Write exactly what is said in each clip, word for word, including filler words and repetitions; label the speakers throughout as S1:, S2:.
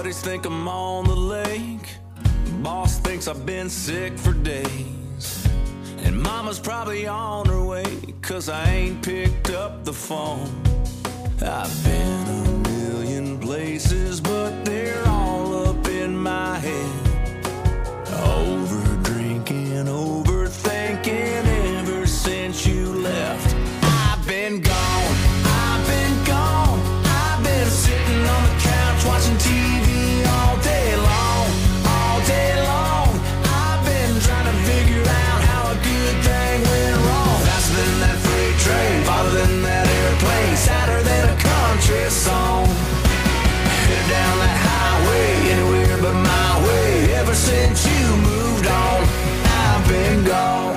S1: Buddies think I'm on the lake. Boss thinks I've been sick for days. And mama's probably on her way, cause I ain't picked up the phone. I've been a million places, but they're all up in my head. Over drinking, overthinking, ever since you left. I've been gone, I've been gone. I've been sitting on the couch watching T V all day long, all day long. I've been trying to figure out how a good thing went wrong. Faster than that freight train, farther than that airplane, sadder than a country song. Headed down that highway, anywhere but my way. Ever since you moved on, I've been gone.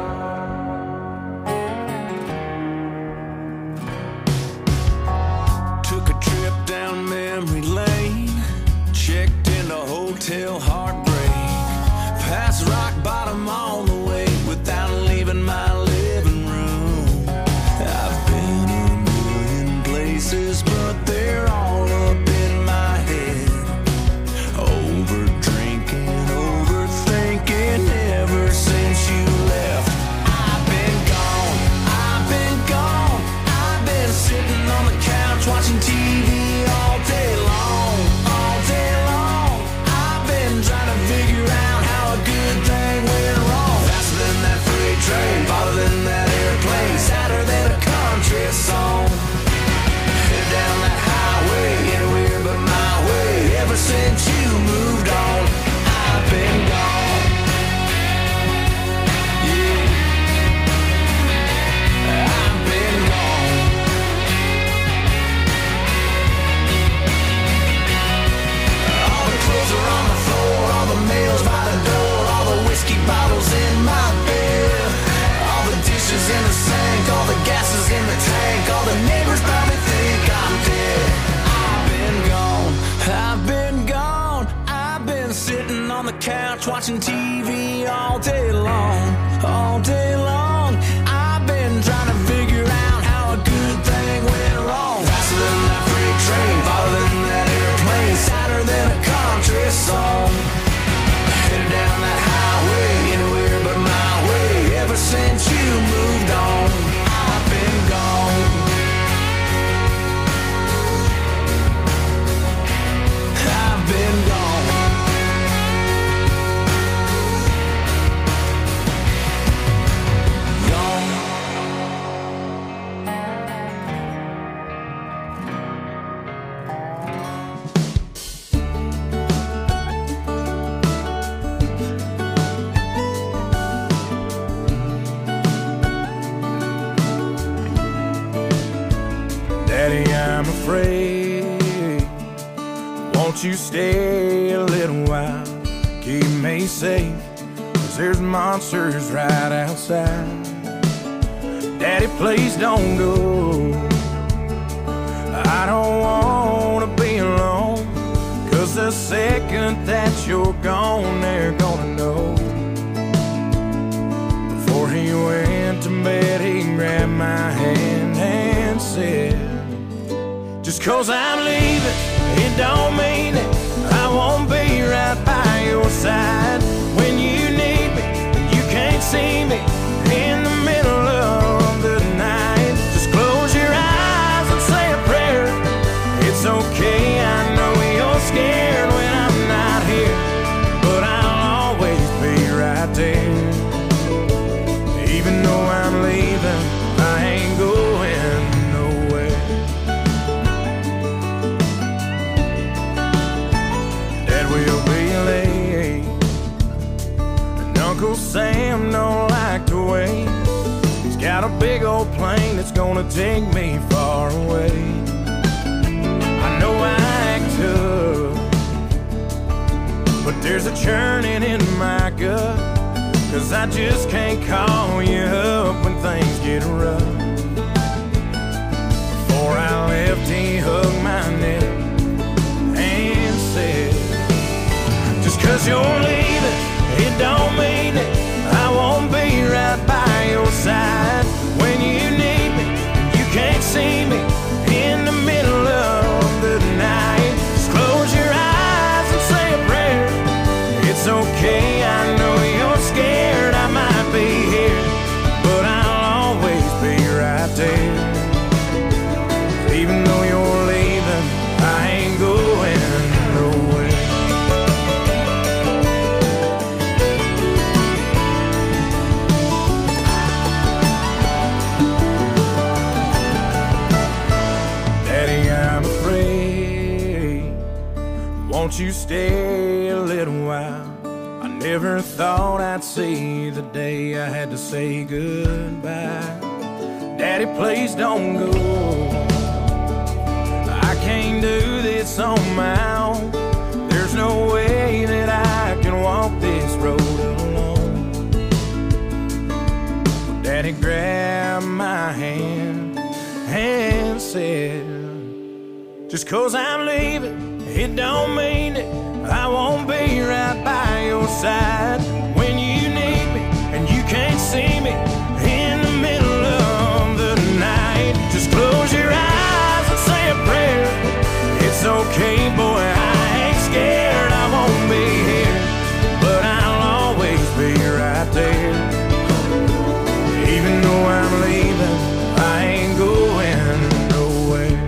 S1: Took a trip down memory lane, checked into Hotel Heartbreak, past rock bottom on the way without leaving my living room. I've been a million places, but they're all up in my head. Over drinking, overthinking, ever since you left. I've been gone, I've been gone. I've been sitting on the couch watching T V all day long, all day long. I've been trying to figure out how a good thing went wrong. Faster than that freight train, farther than that airplane, sadder than a country song. Headed down that highway, anywhere but my way. Ever since you moved on, I've been gone. Yeah, I've been gone. All the clothes are on the floor, all the mail's by the door, all the whiskey bottles in my bed, all the dishes in the sink, all the gases in the tank, all the neighbors probably think I'm dead. I've been gone, I've been gone. I've been sitting on the couch watching T V all day long, all day long. I've been trying to figure out how a good thing went wrong. Faster than that freight train, farther than that airplane, sadder than a country song. Headed down that highway, anywhere but my way. Ever since you moved on, I've been gone. I've been gone. Gone.
S2: Daddy, I'm afraid. Won't you stay a little while? Keep me safe, 'cause there's monsters right outside. Daddy, please don't go. I don't wanna be alone, 'cause the second that you're gone, they're gonna know. Before he went to bed, he grabbed my hand and said, just 'cause I'm leaving, it don't mean that I won't be right by your side. When you need me, you can't see me in the middle of the night. Just close your eyes and say a prayer. It's okay, I know you're scared when I'm not here, but I'll always be right there. Even though I'm leaving, I ain't going nowhere. Dad will be late, and Uncle Sam don't like to wait. He's got a big old plane that's gonna take me far away. I know I act tough, but there's a churning in my gut, 'cause I just can't call you up when things get rough. Before I left, he hugged my neck and said, just 'cause you're leaving, it don't mean that I won't be right by your side. When you need me, you can't see me in the middle of the night. Just close your eyes won't you stay a little while? I never thought I'd see the day I had to say goodbye. Daddy, please don't go. I can't do this on my own. There's no way that I can walk this road alone. Daddy grabbed my hand and said, just 'cause I'm leaving, it don't mean it I won't be right by your side when you need me and you can't see me in the middle of the night. Just close your eyes and say a prayer. It's okay, boy, I ain't scared. I won't be here, but I'll always be right there. Even though I'm leaving, I ain't going nowhere.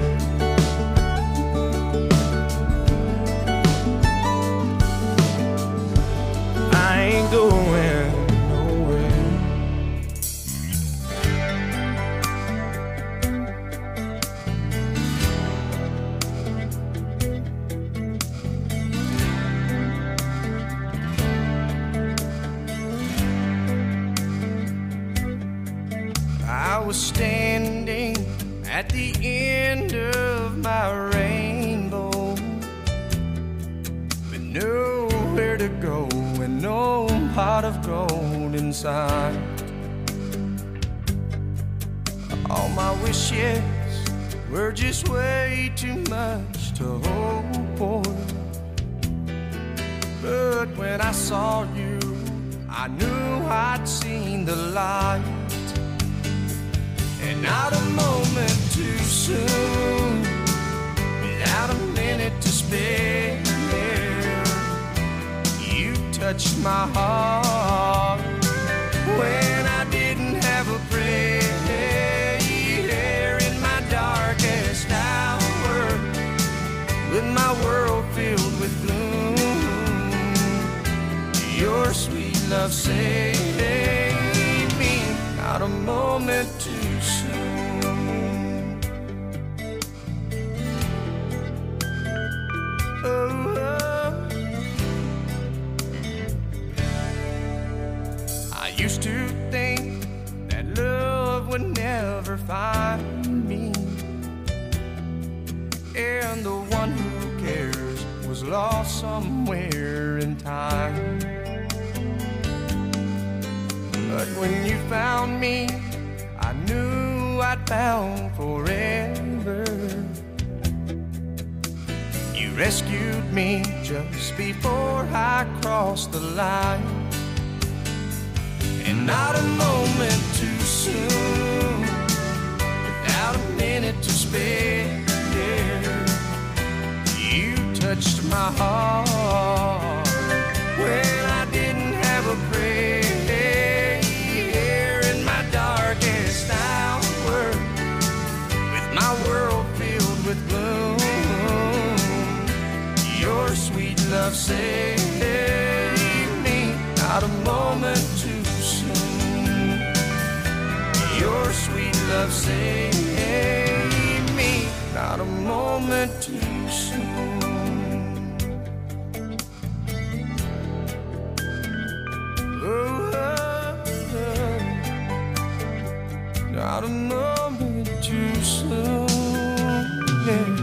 S2: I ain't going nowhere. I was standing at the end of my rainbow with nowhere to go and no pot of gold inside. All my wishes were just way too much to hope for. But when I saw you, I knew I'd seen the light. And not a moment too soon, without a minute to spare, you touched my heart when I didn't have a prayer. In my darkest hour, with my world filled with gloom, your sweet love saved me. Not a moment too soon. Oh, oh. I used to think that love would never find me, and the one who cares was lost somewhere in time. But when you found me, I knew I'd found forever. You rescued me just before I crossed the line. And not a moment too soon, without a minute to spare, you touched my heart when I didn't have a prayer. In my darkest hour, with my world filled with gloom, your sweet love saved me. Not a moment too soon, your sweet love saved me. Not a moment too soon. Oh, oh, oh. Not a moment too soon, yeah.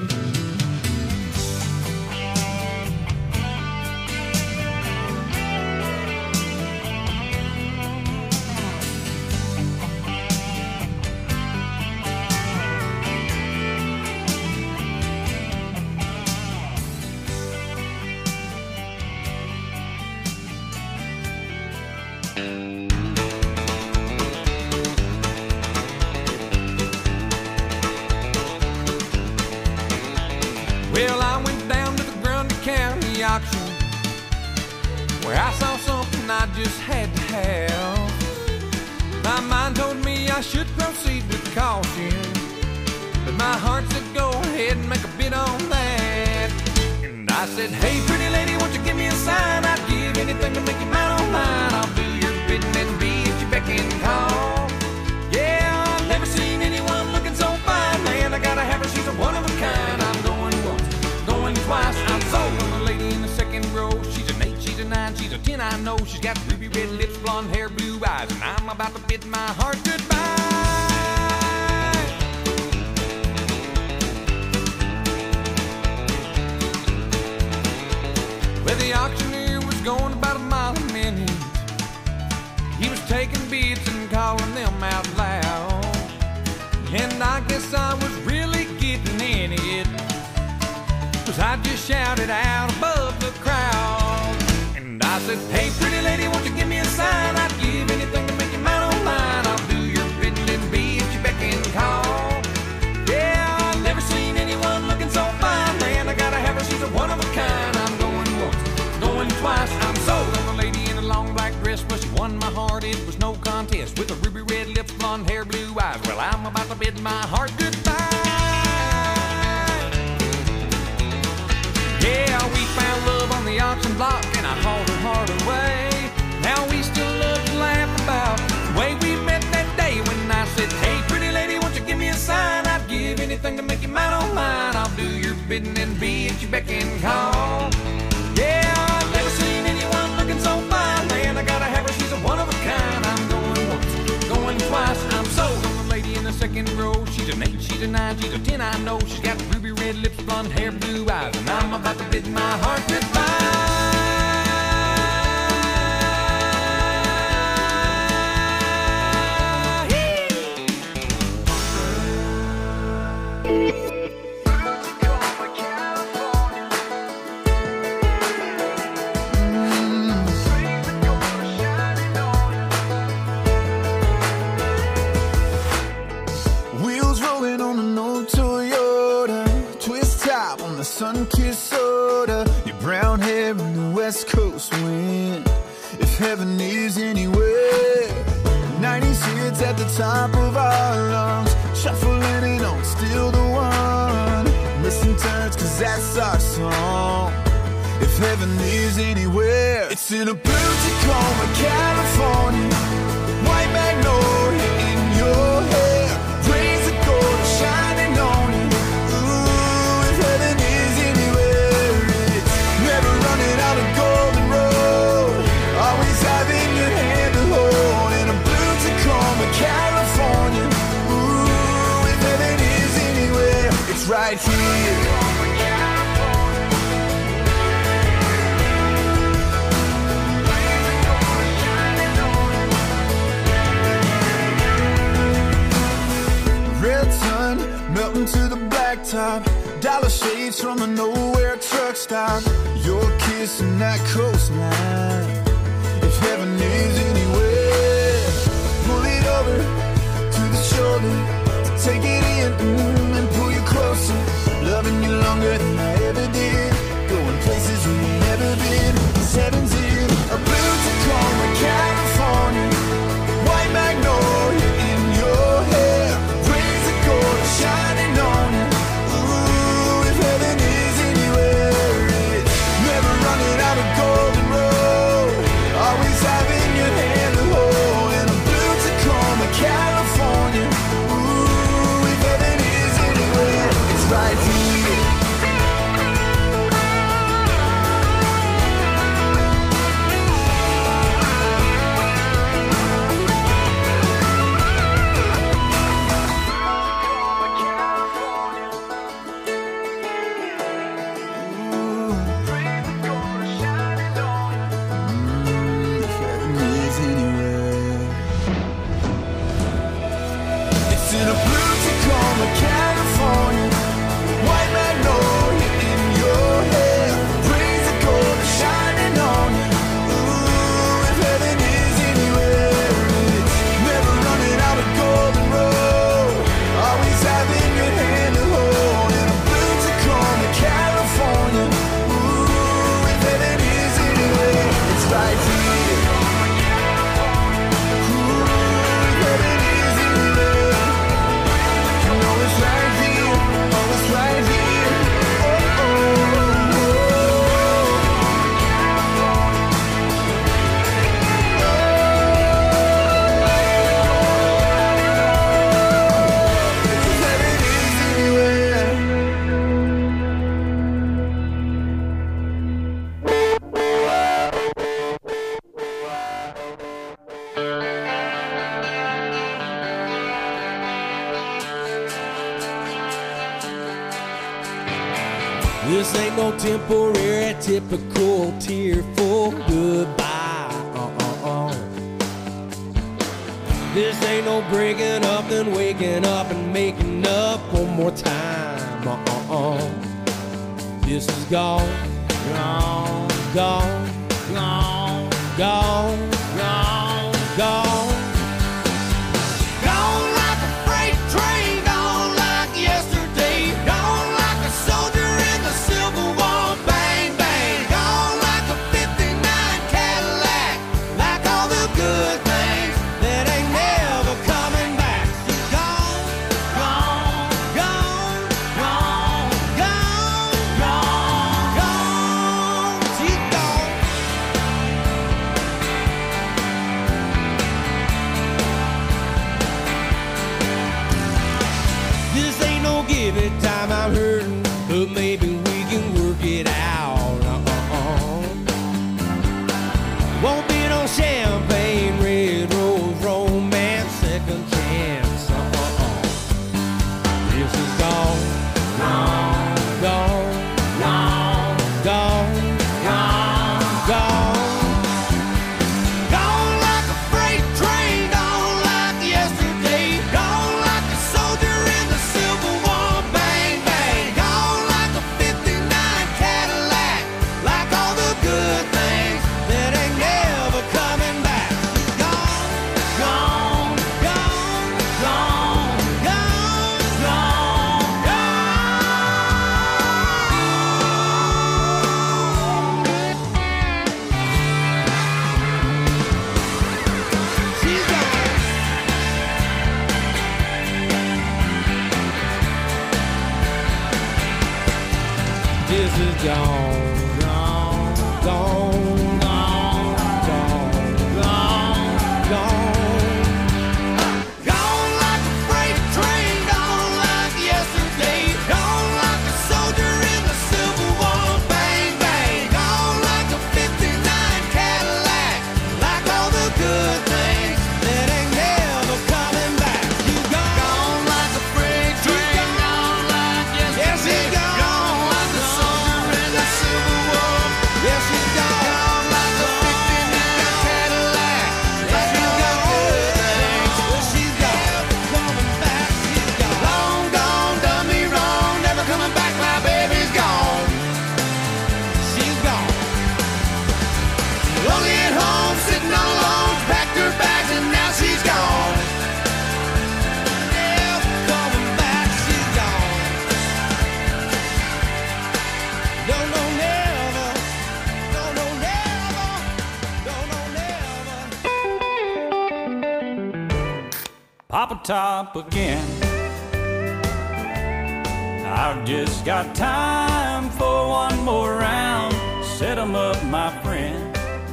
S3: Well, I went down to the Grundy County auction, where I saw something I just had to have. My mind told me I should proceed with caution, but my heart said go ahead and make a bid on that. And I said, hey pretty lady, won't you give me a sign? I'd give anything to make you mine on mine. I'll do your bidding and be at your beck and call. Yeah, I've never seen anyone looking so fine, man. I gotta have her, she's a one of a kind. I'm going once, going twice, I'm sold. She's got ruby red lips, blonde hair, blue eyes, and I'm about to bid my heart goodbye. Well, the auctioneer was going about a mile a minute. He was taking bids and calling them out loud. And I guess I was really getting in it, 'cause I just shouted out above the crowd. And I said, hey, pretty lady, won't you give me a sign? I'd give anything to make you mine on mine. I'll do your bidding and be at your beck and call. Yeah, I've never seen anyone looking so fine. Man, I gotta have her, she's a one of a kind. I'm going once, going twice. I'm sold on a lady in a long black dress. Well, she won my heart, it was no contest. With a ruby red lips, blonde hair, blue eyes. Well, I'm about to bid my heart goodbye. Yeah, we found love on the auction block, and I hauled her heart away. Now we still love to laugh about the way we met that day when I said, hey, pretty lady, won't you give me a sign? I'd give anything to make you mine on mine. I'll do your bidding and be at your beck and call. Yeah, I've never seen anyone looking so fine. Man, I gotta have her, she's a one of a kind. I'm going once, going twice. I'm sold on the lady in the second row. She's an eight, she's a nine, she's a ten, I know. She's got ruby red lips, blonde hair, blue eyes, and I'm about to bid my heart goodbye.
S2: Sun-kissed soda, your brown hair in the West Coast wind. If heaven is anywhere, nineties hits at the top of our lungs, shuffling it on, still the one. Missing turns, 'cause that's our song. If heaven is anywhere, it's in a blue Tacoma, California. White magnolia in your hair, rays of gold shining on you. Ooh, if heaven is anywhere, it's never running out of golden road, always having your hand to hold. In a blue Tacoma, California. Ooh, if heaven is anywhere, it's right here. Red sun melting to the blacktop, dollar shades from a nowhere truck stop. Your kiss and that coastline. If heaven is anywhere, pull it over to the shoulder, take it in mm, and pull you closer. Loving you longer than I ever did, going places we've never been. 'Cause heaven's in a blue Tacoma, California. White magnolia in your hair, rays of gold shining on you. Ooh, if heaven is anywhere, it's never running out of golden road, always having your hand to hold. In a blue Tacoma, California. Ooh, if heaven is anywhere, it's right here. This ain't no temporary, typical tearful goodbye. Uh-uh-uh. This ain't no breaking up and waking up and making up one more time. Uh-uh-uh. This is gone, gone, gone, gone, gone, gone, gone. Gone like a freight train, gone like yesterday, gone like a soldier in the Civil War. Bang, bang, gone like a fifty-nine Cadillac, like all the good things that ain't never coming back. She's gone, gone, gone, gone, gone, gone, gone. She's gone. This ain't no give it time, I'm hurting, but maybe we can work it out. Uh-uh-uh. Won't be no champagne, red rose, romance, second chance. Uh-uh-uh. This is gone, gone, gone, gone, gone, gone, gone. Gone like a freight train, gone like yesterday, gone like a soldier in the Civil War. Bang, bang, gone like a fifty-nine Cadillac, like all the good things that ain't never coming back. Gone, gone, gone, gone, gone, gone, gone. She's gone. This is gone, gone, gone, gone, gone, gone, gone. Gone like a freight train, gone like yesterday, gone like a soldier in the Civil War. Bang, bang, gone like a fifty-nine Cadillac, like all the good things that ain't never coming back. You gone, gone like a freight train, gone like yesterday, gone like a soldier in the Civil War. Yes, she's gone, gone like a fifty-nine Cadillac, like all the good things. Well, she's gone, coming back, she's gone. Long gone, done me wrong, never coming back, my baby's gone. She's gone. Lonely at home, sitting all alone, packed her bags and now she's gone. Never coming back, she's gone. No, no, never. No, no, never. No, no, never.
S4: Papa Top again. I've just got time for one more round. Set 'em up, my friend.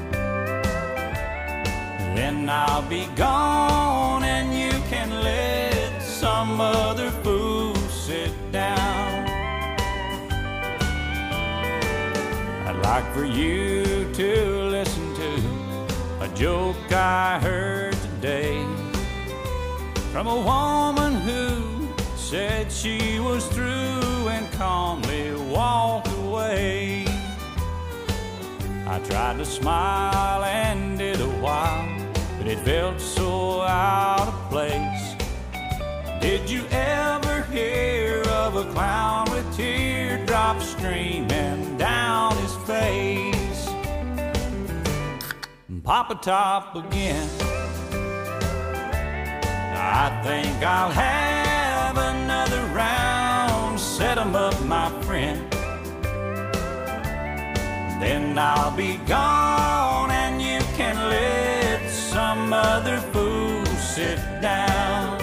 S4: Then I'll be gone and you can let some other fool sit down. I'd like for you to listen to a joke I heard today from a woman who said she was through and calmly walked away. I tried to smile and did a while, but it felt so out of place. Did you ever hear of a clown with teardrops streaming down his face? Papa Top again. I think I'll have another round. Set 'em up, my friend. Then I'll be gone and you can let some other fool sit down.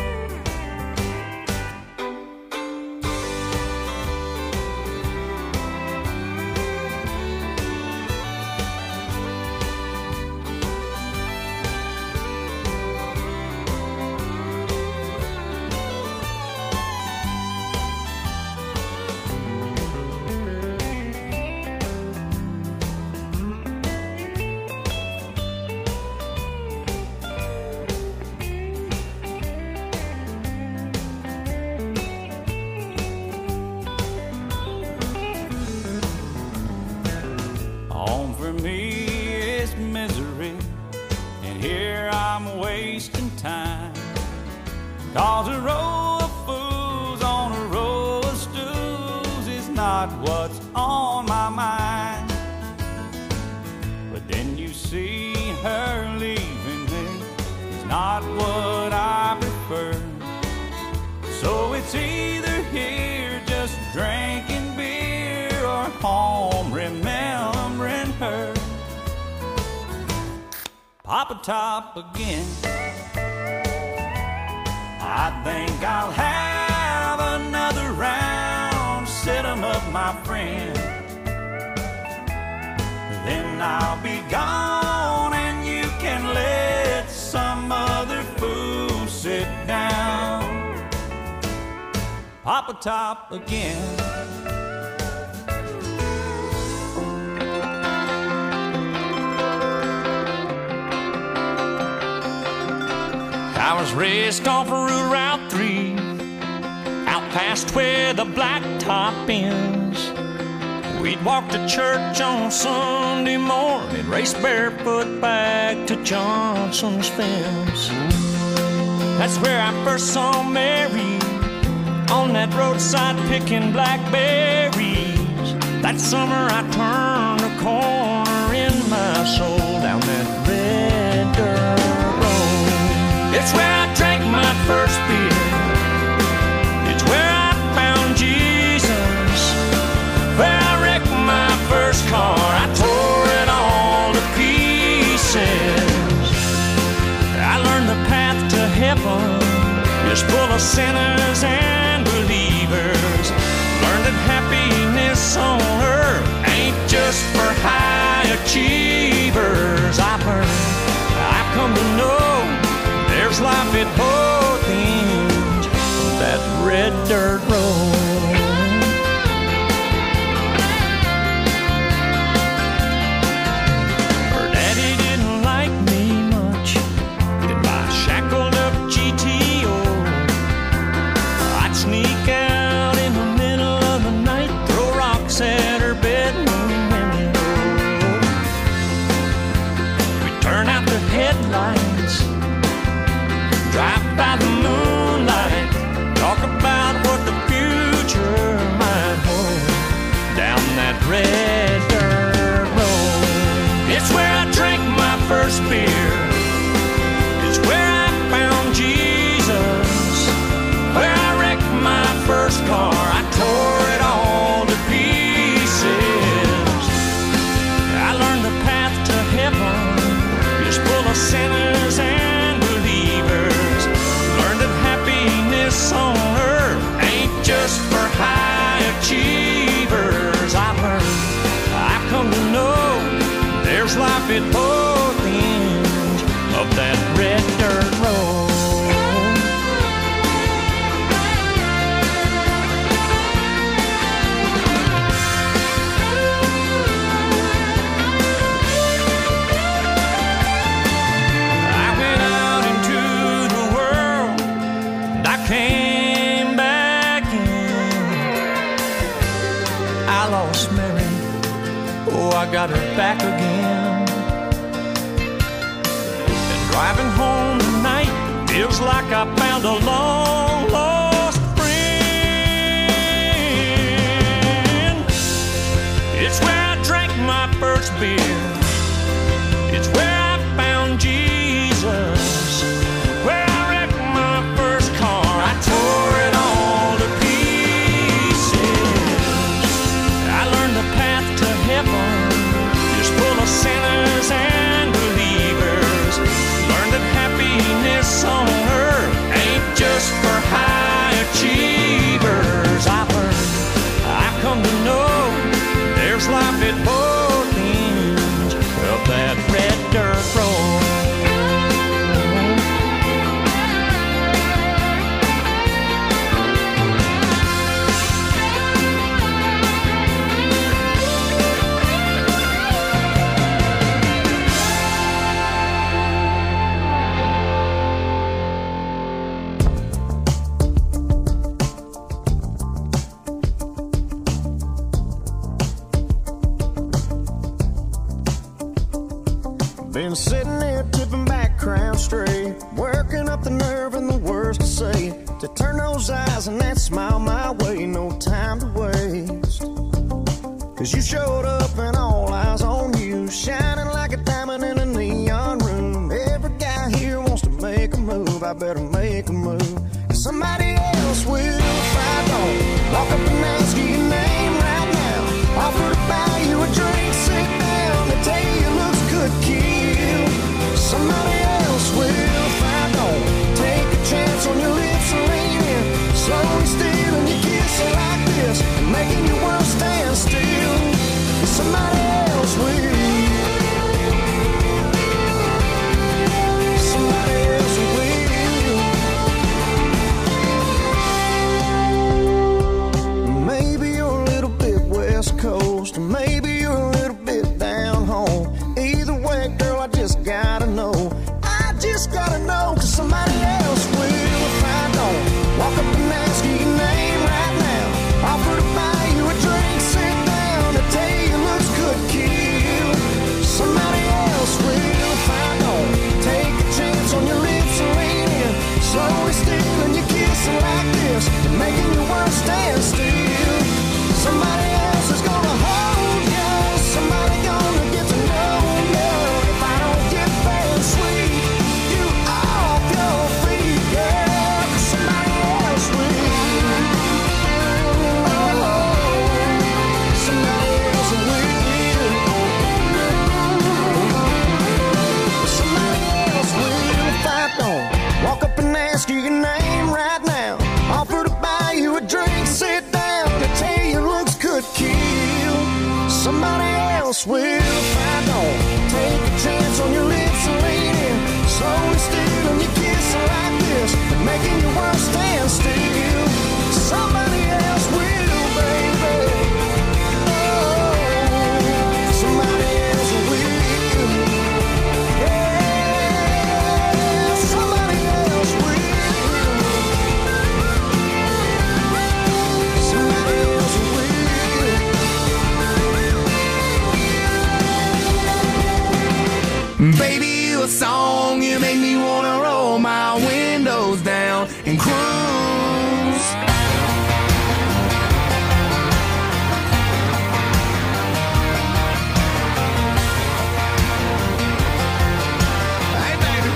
S4: 'Cause a row of fools on a row of stools is not what's on my mind. But then you see her leaving me, it's not what I prefer. So it's either here just drinking beer or home remembering her. Papa Top again. I think I'll have another round, set 'em up, my friend. Then I'll be gone and you can let some other fool sit down. Papa Top again. I was raced off of Route three, out past where the blacktop ends. We'd walk to church on Sunday morning, race barefoot back to Johnson's fence. That's where I first saw Mary, on that roadside picking blackberries. That summer I turned a corner in my soul down that red dirt road. It's where I drank my first beer. It's where I found Jesus. Where I wrecked my first car. I tore it all to pieces. I learned the path to heaven is full of sinners and believers. Learned that happiness on earth ain't just for high achievers. I've learned, I've come to know there's life at both ends of that red dirt road. Her daddy didn't like me much, in my shackled up G T O. I'd sneak out in the middle of the night, throw rocks at her bedroom window. We'd turn out the headlights, drive by the moonlight, talk about what the future might hold down that red dirt road. It's where I drank my first beer. It's where I found Jesus. Where I wrecked my first car. I tore it all to pieces. I learned the path to heaven is full of sinners and believers. Learned that happiness on earth ain't just for high achievers. I've learned, I've come to know there's life at both ends of that red dirt road. Came back in. I lost Mary, oh, I got her back again. And driving home tonight feels like I found a long lost friend. It's where I drank my first beer. It's where I found Jesus. Where I wrecked my first car. I tore it all to pieces. I learned the path to heaven is full of sinners and believers. Learned that happiness on earth ain't just for high achievers. I've learned, I've come to know there's life at both ends of that red dirt road.
S2: Been sitting here tipping back Crown Straight, working up the nerve in the worst say it, to turn those eyes and that smile my way. No time to waste, 'cause you showed up and all eyes on you, shining like a diamond in a neon room. Every guy here wants to make a move. I better make a move, 'cause somebody else will if I don't. Walk up and ask you your name right now. Offer to buy you a drink, sit down. They tell you your looks could kill. Somebody else will if I don't. Take a chance on your lips and lean in, slowly stealing your kiss like this, making your world stand still. Somebody else will. Somebody else will. Maybe you're a little bit West Coast, maybe you're a little bit down home. Either way, girl, I just gotta know. I just gotta know, 'cause somebody else will if I don't. Walk up and ask you your name right now. Offer to buy you a drink, sit down. They tell you your looks could kill. Somebody else will if I don't. Take a chance on your lips and lean in, slowly stealing your kissing like this, making your world stand still. Somebody else is gonna hold you. Somebody gonna get to know you. If I don't get there and sweet you off your feet, girl, 'cause somebody else will. Oh, somebody else will. Somebody else will if I don't. Walk up and ask you your name right now. Offer to buy you a drink, sit down. They tell you looks could kill. Somebody else will if I don't. Take a chance on your lips and lean in, slowly stealing your kissing like this, making your world stand still. Somebody else will, baby. Oh, somebody else will. Yeah, somebody else will. Somebody else will. Baby, you a song, you make me wanna roll my windows down and cruise. Hey, baby.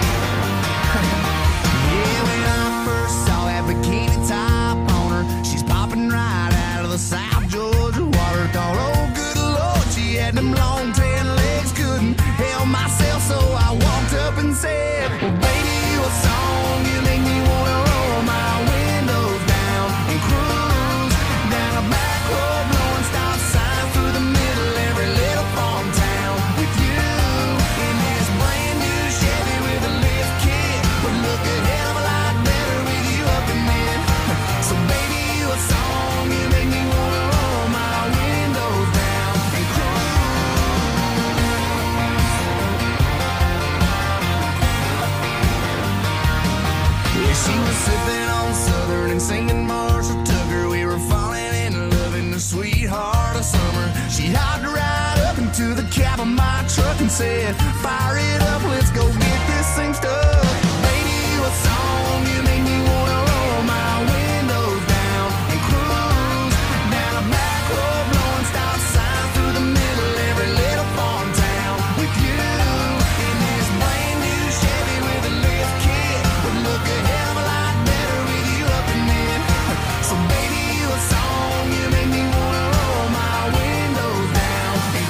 S2: Yeah, when I first saw that bikini top on her, she's popping right out of the South Georgia water. Thought, oh, good Lord, she had them long tan legs, couldn't help myself, so I walked up and said, well, baby, you a song, you make me wanna roll my windows down and cruise down a back road, blowing stop signs through the middle every little farm town. With you in this brand new Chevy with a lift kit, would look a hell of a lot better with you up in it. So baby, you a song, you make me wanna roll my windows down and cruise. Yeah, she was sipping on Southern and singing Marshall Tucker. We were falling in love in the sweetheart of summer. She hopped right up into the cab of my truck and said, fire it up, let's go get this thing stuck. Baby, you a song, you make me wanna roll my windows down and cruise down a back road, blowing stop signs through the middle every little farm town. With you in this brand new Chevy with a lift kit, would look a hell of a lot better with you up in it. So baby, you a song, you make me wanna roll my windows down and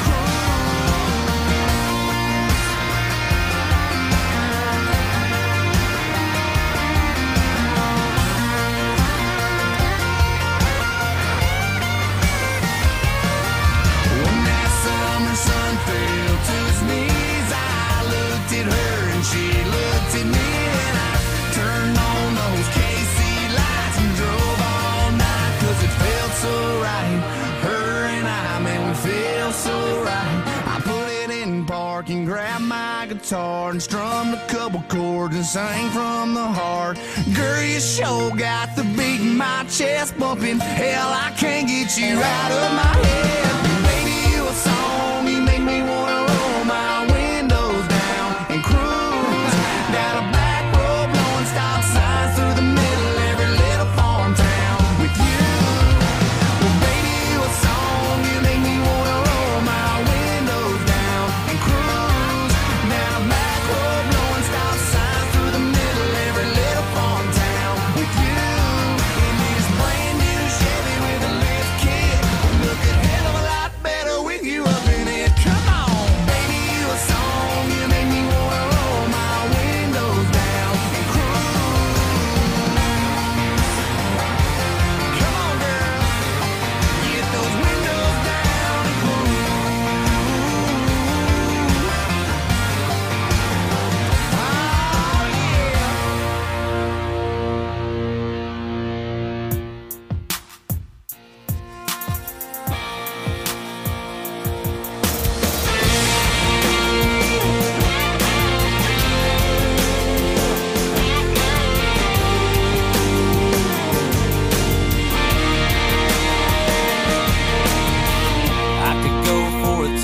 S2: when that summer sun fell to its knees, I looked at her and she looked at me, and I turned on those K C lights and drove all night, 'cause it felt so right. Her and I, man, we feel so right. I put it in park and grabbed my guitar and strummed a couple chords and sang from the heart. Girl, you sure got the beat in my chest bumping. Hell, I can't get you out of my head. Baby, you a song, you make me wanna roll my windows down and cruise down a back road, blowing stop signs through the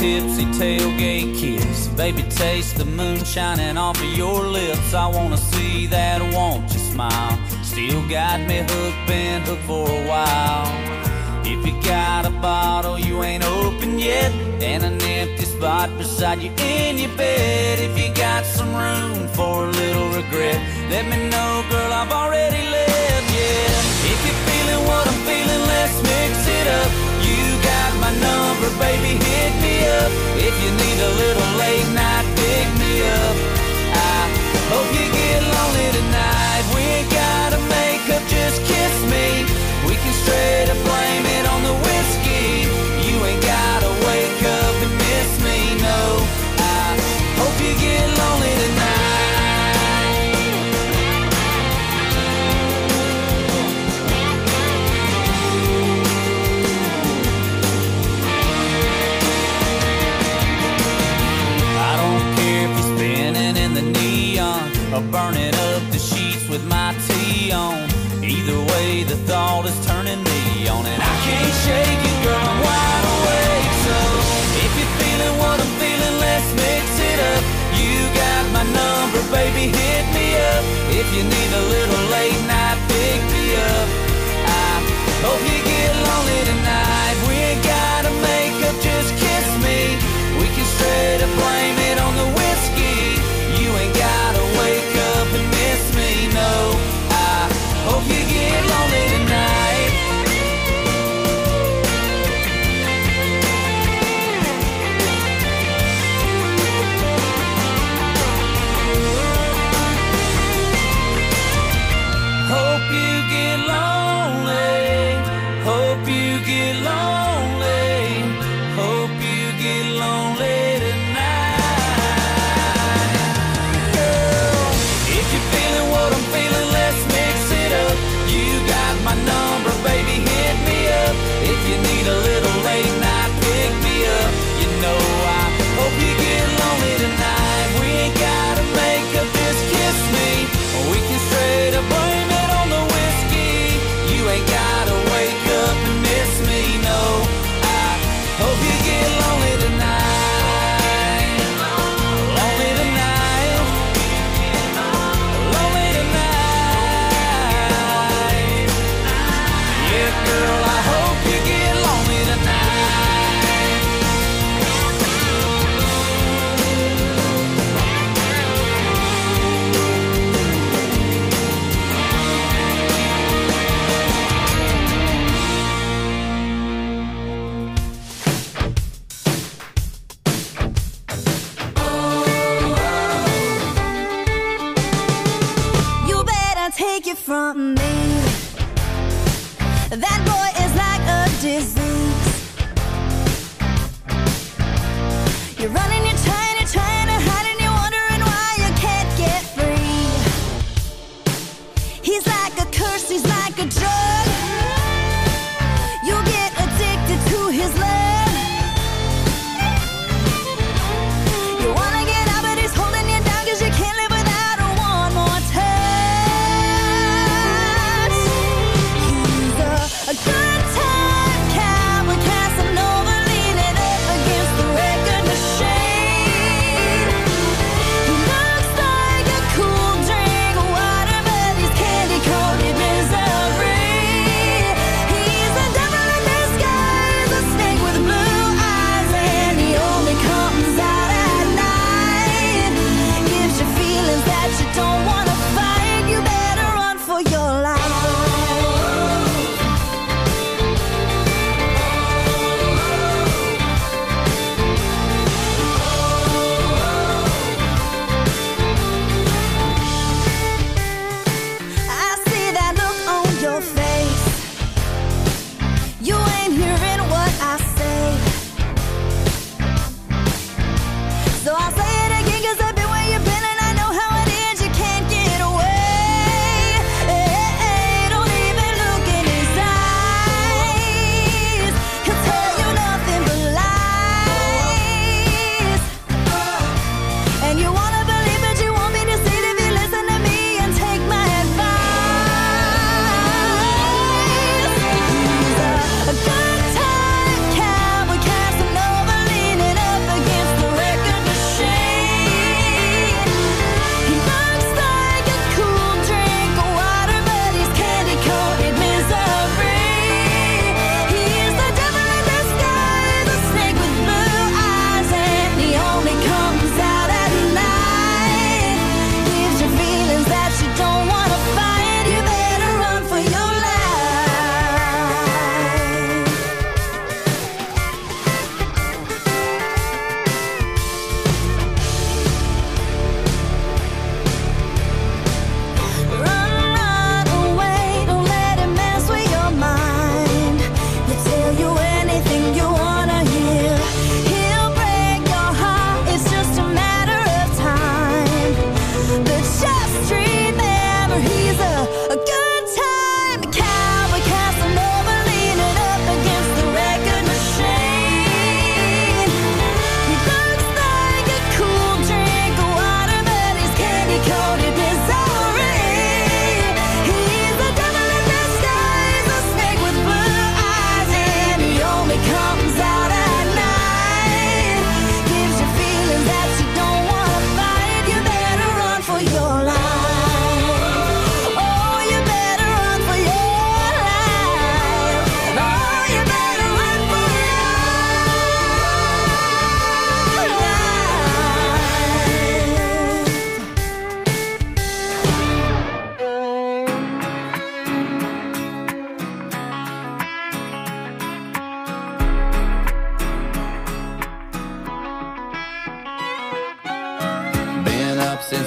S5: tipsy tailgate kiss. Baby, taste the moon shining off of your lips. I wanna see that won't you smile. Still got me hooked, been hooked for a while. If you got a bottle you ain't open yet, and an empty spot beside you in your bed, if you got some room for a little regret, let me know, girl, I've already left, yeah. If you're feeling what I'm feeling, let's mix it up. You got my number, baby, hit me up. If you need a little late night, pick me up. I hope you get lonely tonight. We ain't gotta make up, just kiss me. We can straight up blame it on the whiskey. You ain't gotta wake up and miss me, no. I hope you get lonely tonight. I don't care if you're spinning in the neon or burning up the sheets with my tea on. Either way, the thought is turning me on, and I can't shake it, girl, I'm wide awake. So if you're feeling what I'm feeling, let's mix it up. You got my number, baby, hit me up. If you need a little late night, pick me up. I hope you get lonely tonight. We ain't gotta make up, just kiss me. We can straight up blame it on the whiskey. You ain't gotta wake up and miss me, no. Hope you get lonely tonight. Hope you get lonely. Hope you get lonely. Hope you get lonely tonight. Girl, if you're feeling what I'm feeling, let's mix it up. You got my number, baby, hit me up. If you need a little late night, pick me up. You know I hope you get lonely tonight. We ain't gotta make up, just kiss me. We can straight up blame it on the whiskey. You ain't gotta wake up and miss me, no.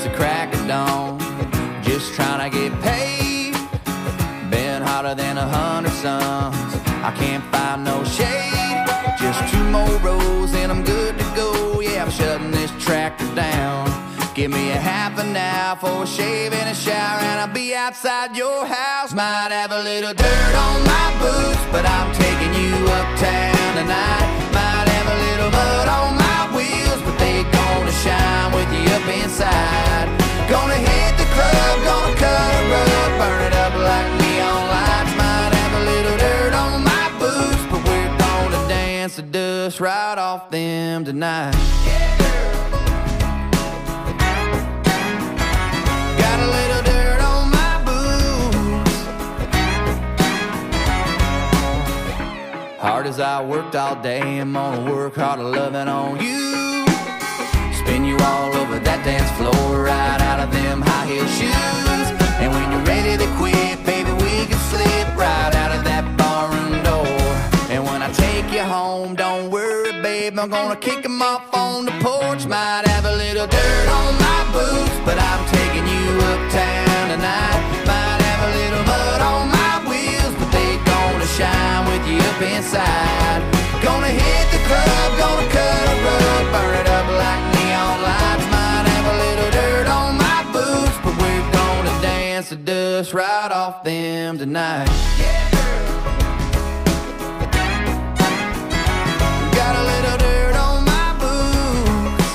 S5: the crack of dawn. Just trying to get paid, been hotter than a hundred suns. I can't find no shade, just two more rows and I'm good to go. Yeah, I'm shutting this tractor down. Give me a half an hour for a shave and a shower, and I'll be outside your house. Might have a little dirt on my boots, but I'm taking you uptown tonight. Might have a little mud on my wheels, but they gonna shine with you up inside. Gonna hit the club, gonna cut a rug, burn it up like neon lights. Might have a little dirt on my boots, but we're gonna dance the dust right off them tonight. Yeah. Got a little dirt on my boots. Hard as I worked all day, I'm gonna work harder loving on you. Spin you all over that dance floor, right out of them high heel shoes. And when you're ready to quit, baby, we can slip right out of that barroom door. And when I take you home, don't worry, babe, I'm gonna kick them off on the porch. Might have a little dirt on my boots, but I'm taking you uptown tonight. Might have a little mud on my wheels, but they gonna shine with you up inside. Gonna hit the club, gonna cut a rug, burn it up like neon lights. Might have a little dirt on my boots, but we're gonna dance the dust right off them tonight. Yeah. Got a little dirt on my boots.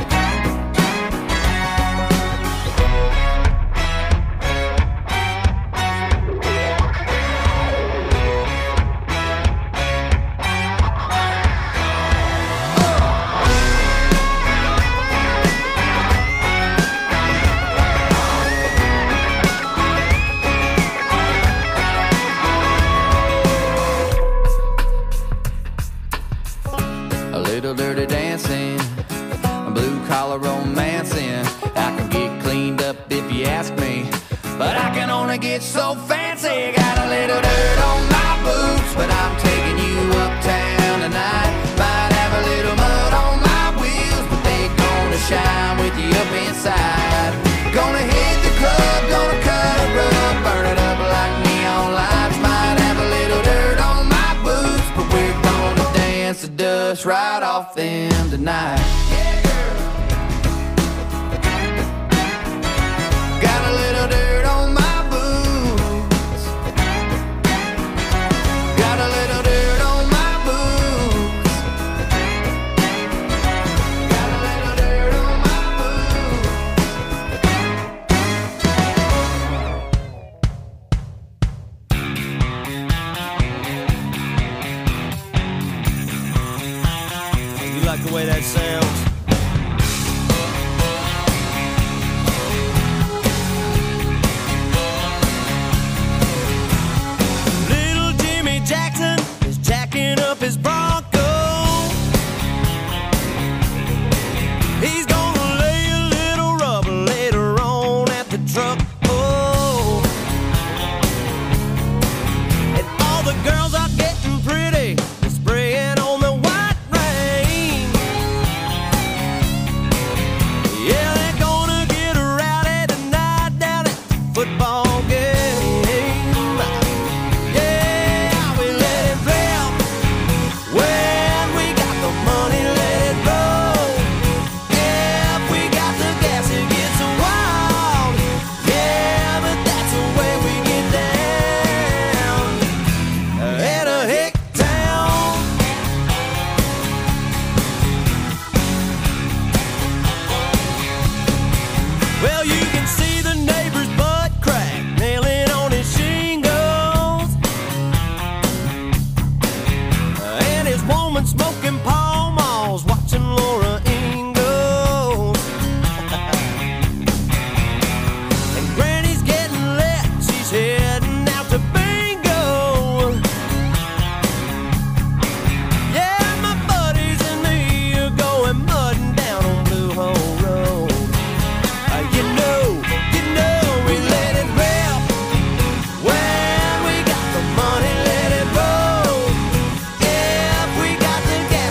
S5: Dirty dancing, blue collar romancing. I can get cleaned up if you ask me, but I can only get so fancy. Got a little dirt on my boots, but I'm taking you uptown tonight. Might have a little mud on my wheels, but they gonna shine with you up inside. Gonna hit the club, gonna cut a rug, burn it up like neon lights. Might have a little dirt on my boots, but we're gonna dance the dust right off them tonight. Yeah, girl. Got a little dirt on my boots. Got a little dirt on my boots. Got a little dirt on my
S2: You like the way that sounds? Little Jimmy Jackson is jacking up his Bronco. He's gonna lay a little rubber later on at the truck. Oh, and all the girls are getting pretty, they're spraying on the white rain. Yeah, they're gonna get rowdy tonight down at the football game. Yeah, we let it rip. When we got the money, let it roll. If we got the gas, it gets wild. Yeah, but that's the way we get down. At a hick town. Well, you can see the neighbor's butt crack nailing on his shingles, and his woman smoking Pall Malls, watching Laura Ingalls. And Granny's getting lit, she's heading out to bingo. Yeah, my buddies and me are going mudding down on Blue Hole Road. Uh, you know, you know, we let it rip. When we got the money, let it roll. If we got the gas,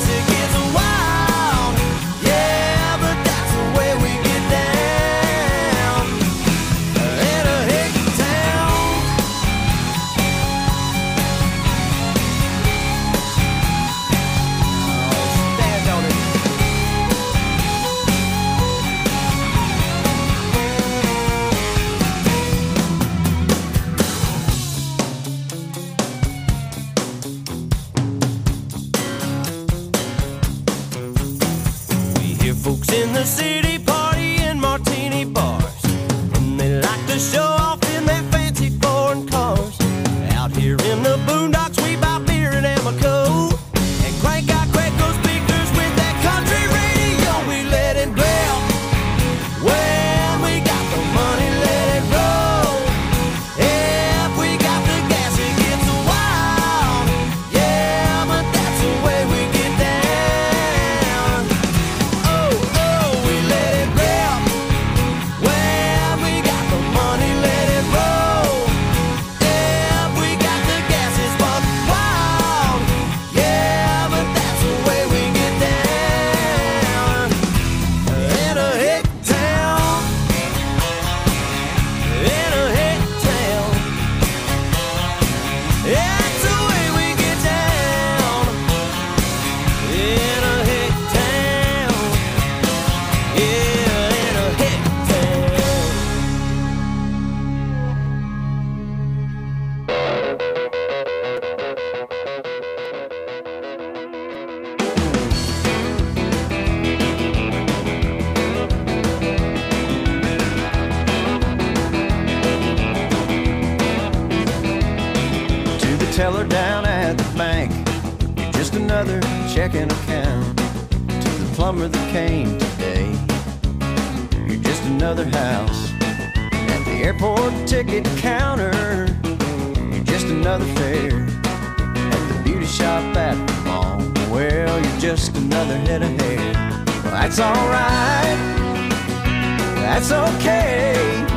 S2: just another checking account. To the plumber that came today, you're just another house. At the airport ticket counter, you're just another fare. At the beauty shop at the mall, well, you're just another head of hair. Well, that's alright, that's okay.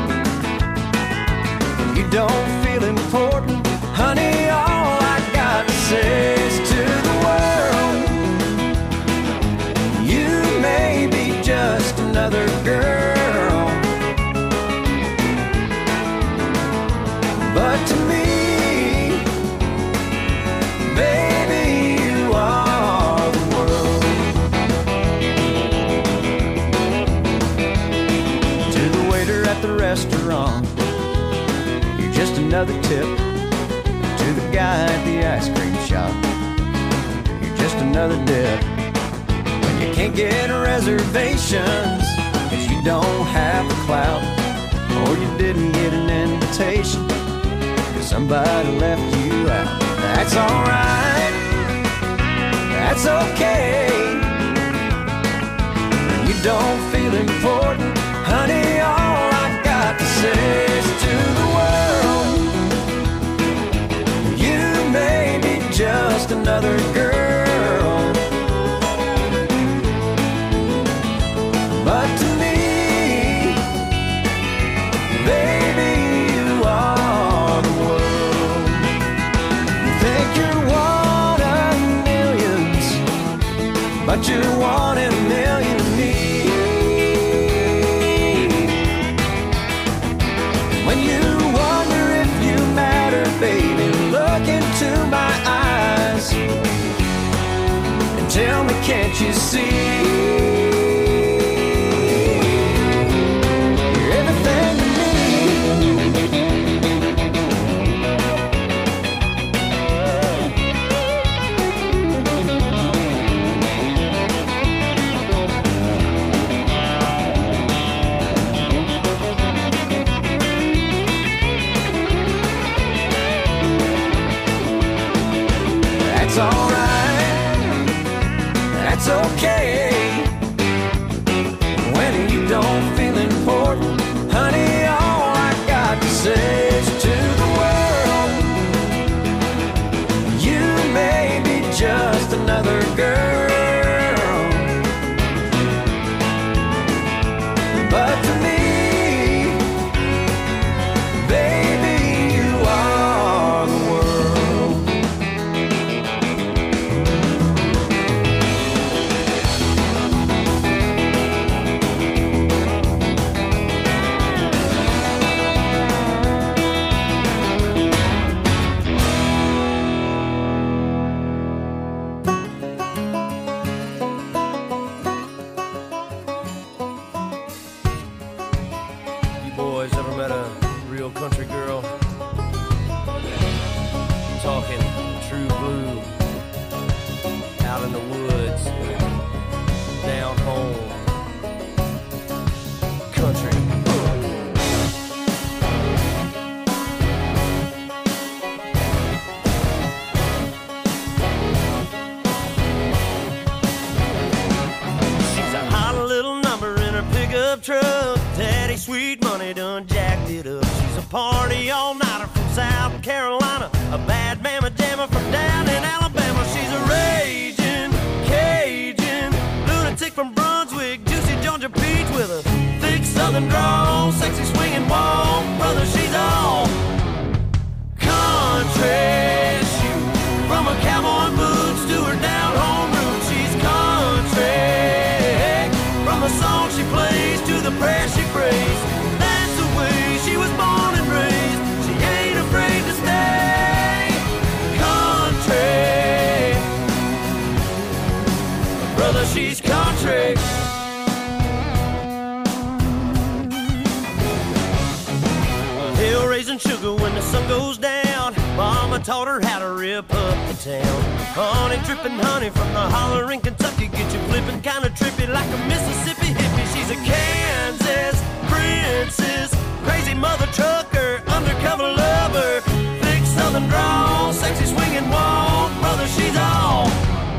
S2: If you don't feel important, honey, all I got to say is to the world, you may be just another girl, but to me, baby, you are the world. To the waiter at the restaurant, you're just another tip. To the guy at the ice cream shop, you're just another dip. When you can't get reservations, cause you don't have the clout, or you didn't get an invitation, cause somebody left you out. That's alright, that's okay. When you don't feel important, honey, all I got to say is to the world, maybe just another girl, but to me, baby, you are the world. You think you're one of millions, but you're one in a million of me. When you wonder if you matter, baby, look into my eyes and tell me, can't you see? You're everything to me. That's alright, that's okay. When you don't feel important, honey, all I got to say is to the world, you may be just another girl, but to me, baby, you are the world. Country girl, talking true blue, out in the woods, down home, country. She's a hot little number in her pickup truck. Daddy sweet money done jacked it up. She's a party all-nighter from South Carolina, a bad mama jammer from down in Alabama. She's a raging Cajun lunatic from Brunswick, juicy Georgia peach with a thick southern drawl, sexy swinging walk. Brother, she's all country. Shoot, from her cowboy boots to her down home roots, she's country. From the song she plays to the prayer she prays, that's the way she was born and raised. She ain't afraid to stay country. Brother, she's country. Hill raising sugar when the sun goes down. Mama taught her how to rip up the town. Honey dripping honey from the holler in Kentucky, get you flipping kinda trippy like a Mississippi hippie. She's a Kansas princess, crazy mother trucker, undercover lover, thick southern drawl, sexy swinging walk. Brother, she's all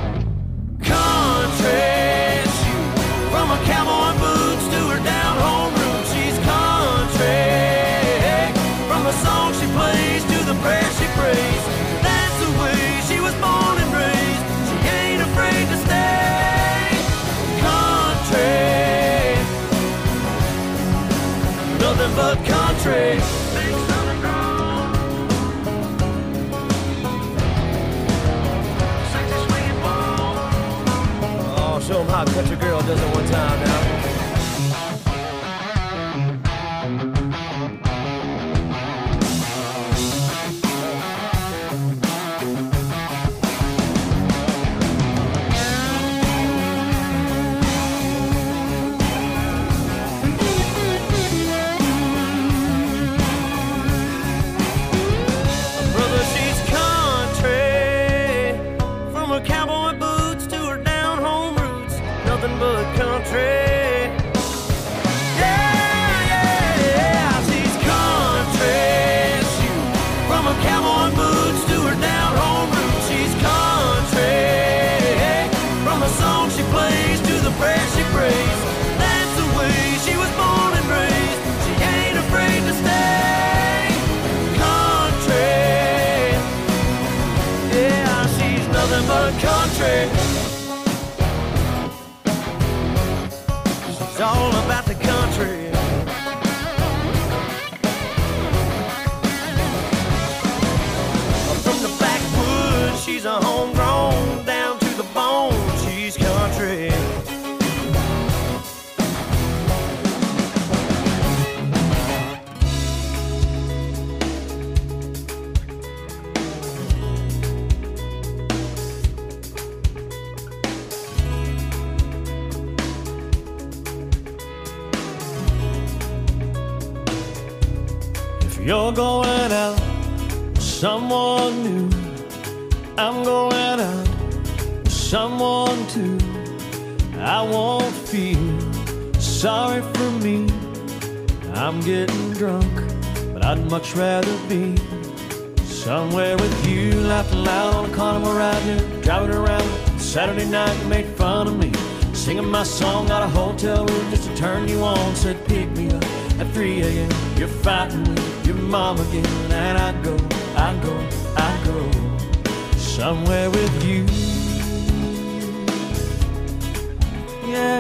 S2: but country. Oh, show them how a country girl does it one time now. It's all about the country. From the backwoods, she's a homegrown, down to the bone, she's country. You're going out with someone new. I'm going out with someone too. I won't feel sorry for me. I'm getting drunk, but I'd much rather be somewhere with you, laughing loud on a carnival ride, new, driving around. Saturday night you made fun of me, singing my song out of a hotel room just to turn you on. Said pick me up at three a m You're fighting with your mom again, and I go, I go, I go somewhere with you. Yeah,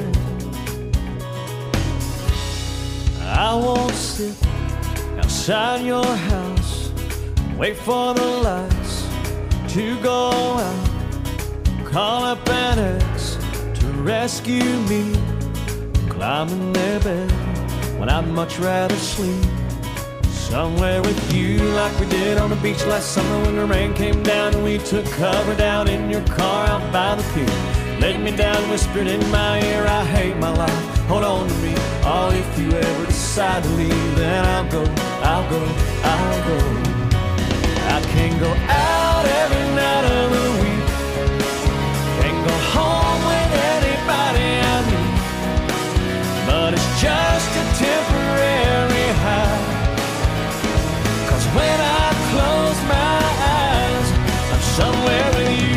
S2: I won't sit outside your house, wait for the lights to go out, call up an ex to rescue me, climbing their bed when I'd much rather sleep somewhere with you, like we did on the beach last summer when the rain came down and we took cover down in your car out by the pier. Laid me down, whispered in my ear, I hate my life, hold on to me. Oh, if you ever decide to leave, then I'll go, I'll go, I'll go. I can't go out every night of the week, can't go home with anybody I meet, but it's just a temporary high. Cause when I close my eyes, I'm somewhere with you,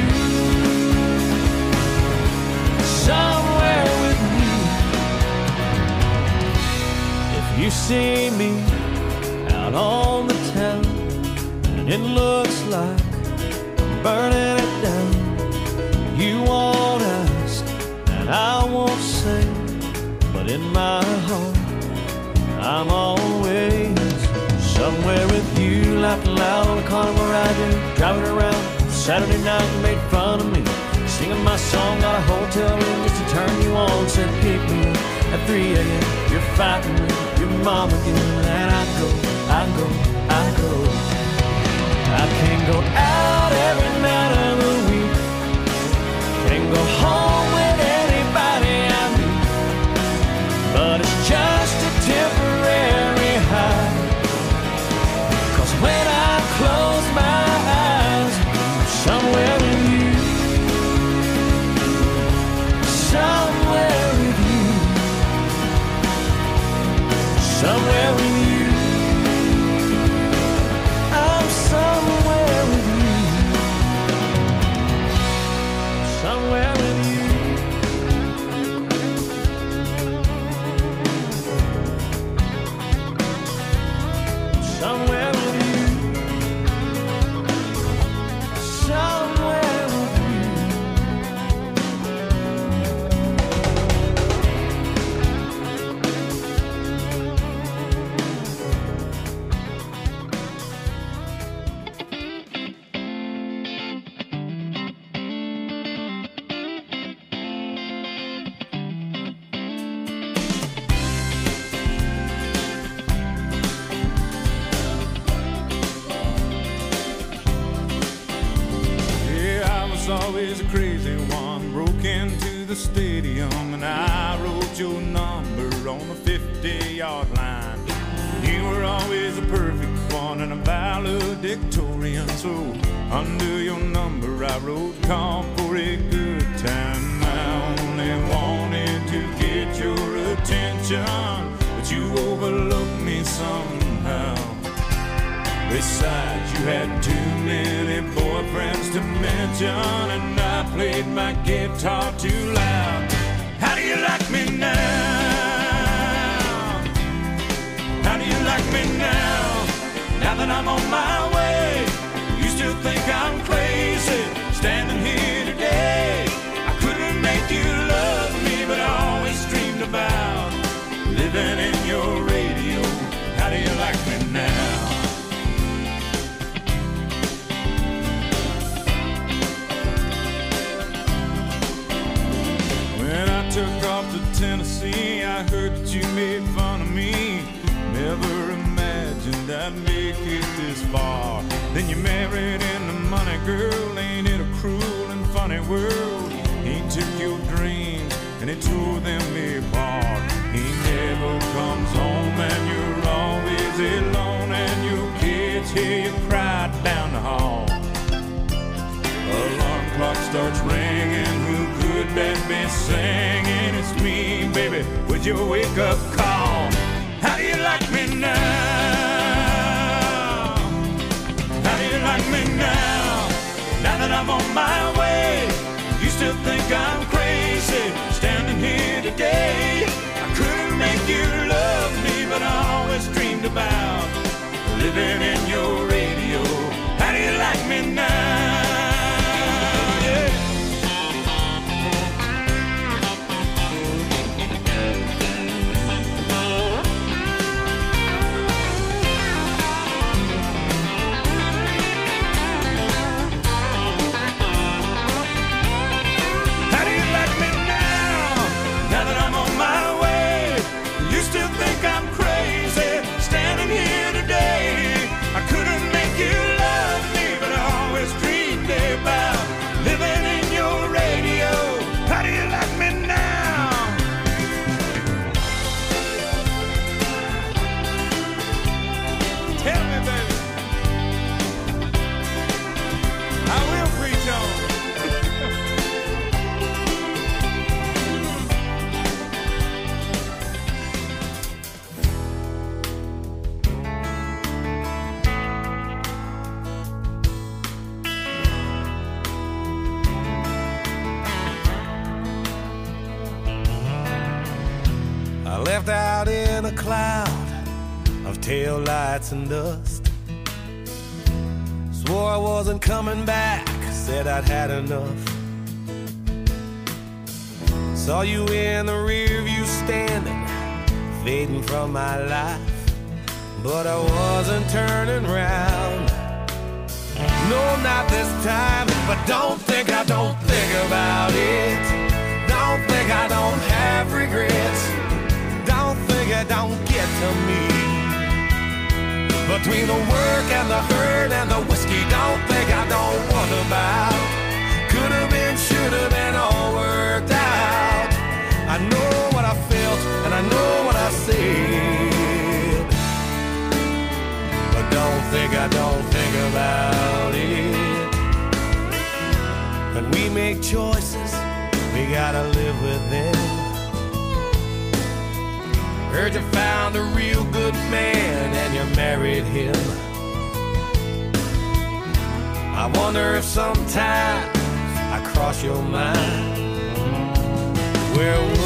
S2: somewhere with you. If you see me out on the town and it looks like I'm burning it down, you won't ask and I won't say, but in my heart I'm always somewhere with you, laughing loud on a carnival ride, driving around. Saturday night you made fun of me, singing my song out of a hotel room just to turn you on. Said pick me up at three a m You're fighting with your mom again, and I go, I go, I go. I can't go out every night of the week, can't go home with anybody I meet, but it's just a temporary high. Cause when I close my eyes, I'm somewhere with you, somewhere with you, somewhere with you. I'm somewhere with you, somewhere with you. Somewhere with you, somewhere with you. always a crazy one. Broke into the stadium and I wrote your number on the fifty-yard line. You were always a perfect one and a valedictorian. So under your number I wrote, call for a good time. I only wanted to get your attention, but you overlooked me somehow. Besides, you had too many boyfriends to mention, and I played my guitar too loud. How do you like me now? How do you like me now? Now that I'm on my way, you still think I'm crazy, standing here today. I couldn't make you love me, but I always dreamed about living in your radio. How do you like me now? When I took off to Tennessee, I heard that you made fun of me. Never imagined I'd make it this far. Then you married into money, girl. Ain't it a cruel and funny world? He took your dreams and he tore them apart. He never comes home and you're always alone, and your kids hear you cry down the hall. Alarm clock starts ringing. Who could that be singing? It's me, baby, with your wake-up call. How do you like me now? How do you like me now? Now that I'm on my way, you still think I'm crazy, standing here today. I couldn't make you love me, but I always dreamed about living in your radio. How do you like me now?
S6: Left out in a cloud of tail lights and dust. Swore I wasn't coming back, said I'd had enough. Saw you in the rear view standing, fading from my life, but I wasn't turning round. No, not this time, but don't think I don't think about it. Don't think I don't have regrets. Don't think it don't get to me. Between the work and the hurt and the whiskey, don't think I don't wonder about. Could have been, should have been, all worked out. I know what I felt and I know what I said, but don't think I don't think about it. When we make choices, we gotta live with them. Heard you found a real good man and you married him. I wonder if sometimes I cross your mind. Where